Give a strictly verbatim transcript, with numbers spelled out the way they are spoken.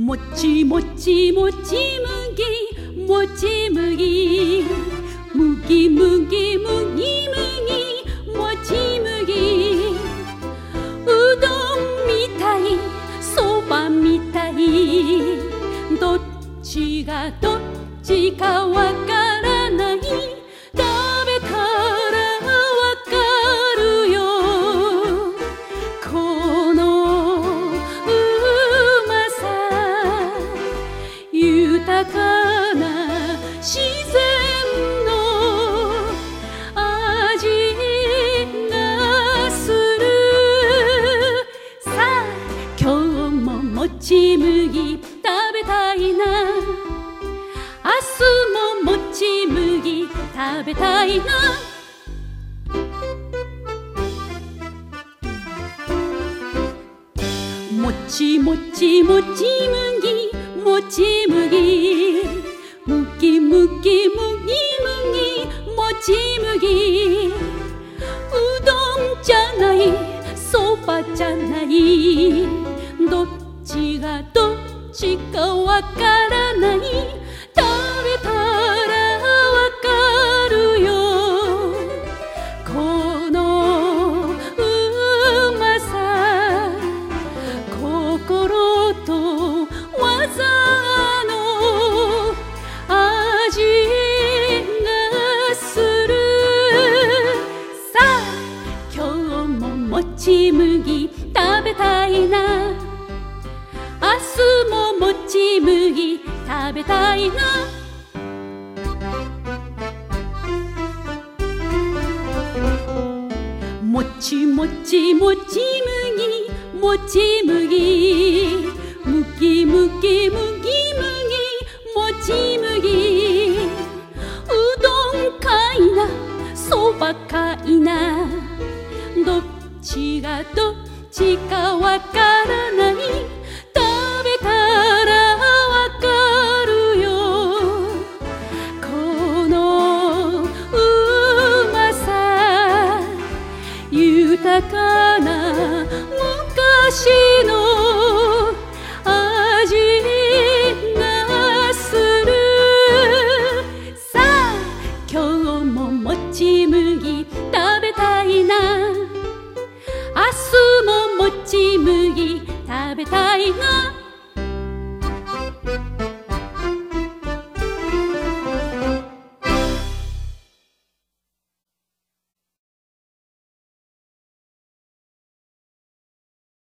もちもちもち麦もち麦麦麦麦麦もち麦うどんみたいそばみたいどっちがどっちかわからない食べたらわかるよこのうまさ豊かな自然の味がするさあ今日ももち麦食べたいな明日ももち麦食べたいなもちもちもち麦もち麦むきむきむぎむぎもち麦うどんじゃないそばじゃないどっちがどっちかわからない食べたらわかるよこのうまさ心と技の味がするさあ今日ももち麦食べたいな明日ももち麦食べたいなもちもちもち麦もち麦むきむきむぎむぎもち麦うどんかいなそばかいなどっちがどっちかわからない食べたらわかるよこのうまさ豊かな昔の味がするさあ今日ももち麦食べたいな明日ももち麦食べたいな